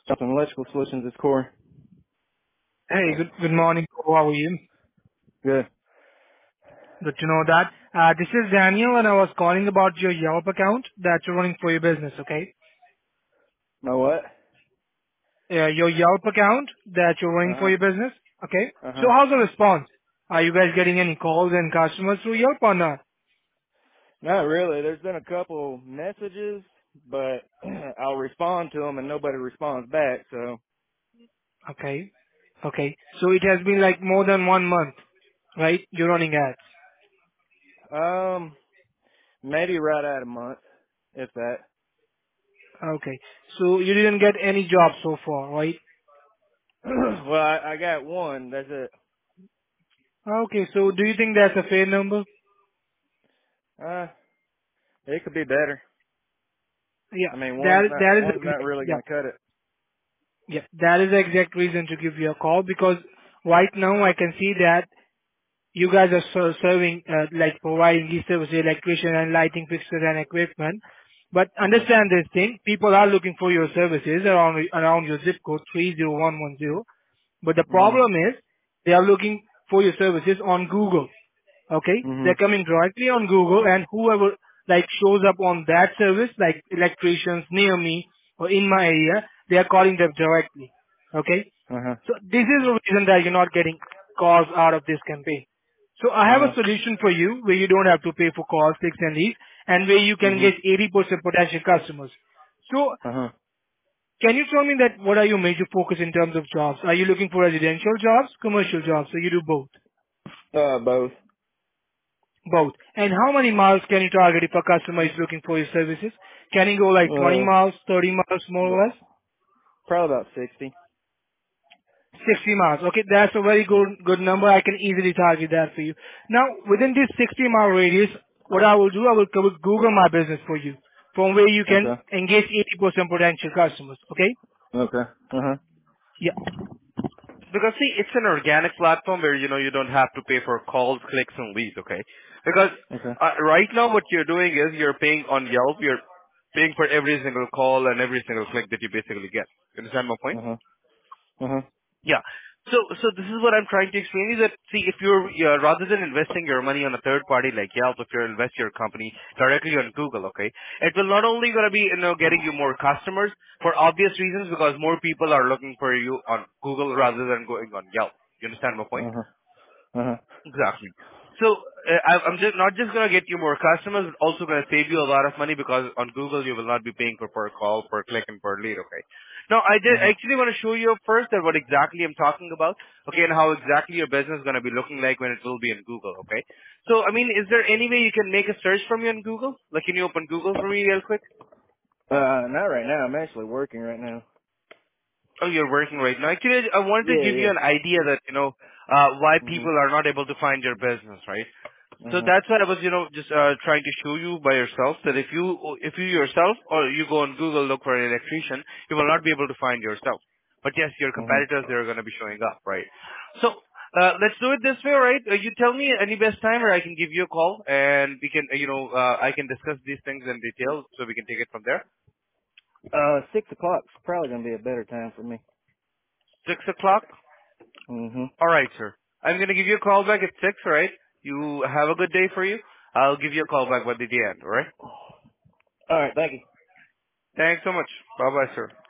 Something electrical solutions is core. Hey, good morning. How are you? Good. Good to know that. This is Daniel, and I was calling about your Yelp account that you're running for your business, okay? My what? Your Yelp account that you're running Uh for huh. your business, okay? Uh So huh. how's the response? Are you guys getting any calls and customers through Yelp or not? Not really. There's been a couple messages, but I'll respond to them and nobody responds back. So, Okay. Okay. So it has been like more than 1 month, right? You're running ads. maybe right at a month, if that. Okay. So you didn't get any jobs so far, right? Well, I got one. That's it. Okay. So do you think that's a fair number? Uh, it could be better. Yeah. I mean, That that is one's not exact. really Yeah. gonna cut it. Yeah, that is the exact reason to give you a call because right now I can see that you guys are serving, like providing these services, electrician and lighting fixtures and equipment. But Mhm. understand this thing, people are looking for your services around your zip code 30110. But the Mhm. problem is they are looking for your services on Google. Okay? They're Mhm. coming directly on Google and whoever like shows up on that service, like electricians near me or in my area, they are calling them directly. Okay? Uh huh. So this is the reason that you're not getting calls out of this campaign. So I Uh have huh. a solution for you where you don't have to pay for calls, clicks and leads and where you can Mhm. get 80% potential customers. So Uh huh. can you tell me that what are your major focus in terms of jobs? Are you looking for residential jobs, commercial jobs? So you do both. Both. Both. And how many miles can you target if a customer is looking for your services? Can you go like 20 Uh, miles, 30 miles, more or less? probably about 60. 60 miles. Okay, that's a very good number. I can easily target that for you. Now, within this 60-mile radius, what I will do, I will cover Google My Business for you, from where you can Okay. engage 80% potential customers. Okay? Okay. Uh huh. Yeah. Because see, it's an organic platform where you don't have to pay for calls, clicks, and leads. Okay, because Okay. right now what you're doing is you're paying on Yelp. You're paying for every single call and every single click that you basically get. You understand my point? Uh huh. Uh huh. Yeah. So this is what I'm trying to explain is that, see, if you're, rather than investing your money on a third party like Yelp, if you invest your company directly on Google, okay, it will not only gonna be, getting you more customers for obvious reasons because more people are looking for you on Google rather than going on Yelp. You understand my point? Uh huh. Uh huh. Exactly. So I'm just not just gonna get you more customers, but also gonna save you a lot of money because on Google you will not be paying for per call, per click, and per lead. Okay. Now Uh I huh. actually want to show you first that what exactly I'm talking about. Okay, and how exactly your business is gonna be looking like when it will be in Google. Okay. So I mean, is there any way you can make a search from you on Google? Like, can you open Google for me real quick? Not right now. I'm actually working right now. Oh, you're working right now. Actually, I wanted to Yeah. give you Yeah. an idea that, why Mhm. people are not able to find your business, right? Uh So huh. that's why I was, just trying to show you by yourself that if you yourself or you go on Google look for an electrician, you will not be able to find yourself. But yes, your Mhm. competitors, they're going to be showing up, right? So let's do it this way, all right? You tell me any best time where I can give you a call and we can, I can discuss these things in detail so we can take it from there. 6 o'clock's probably gonna be a better time for me. 6 o'clock? Mhm. All right, sir. I'm going to give you a call back at 6, all right? You have a good day for you. I'll give you a call back by the end, all right? All right. Thank you. Thanks so much. Bye-bye, sir.